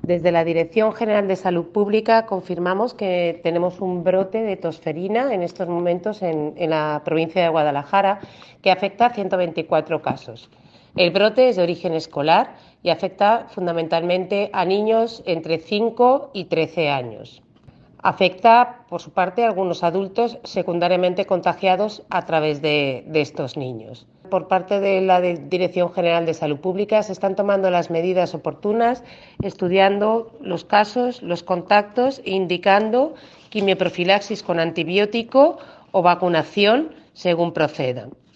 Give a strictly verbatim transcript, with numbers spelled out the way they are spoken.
Desde la Dirección General de Salud Pública confirmamos que tenemos un brote de tosferina en estos momentos en, en la provincia de Guadalajara que afecta a ciento veinticuatro casos. El brote es de origen escolar y afecta fundamentalmente a niños entre cinco y trece años. Afecta, por su parte, a algunos adultos secundariamente contagiados a través de, de estos niños. Por parte de la Dirección General de Salud Pública se están tomando las medidas oportunas, estudiando los casos, los contactos e indicando quimioprofilaxis con antibiótico o vacunación según proceda.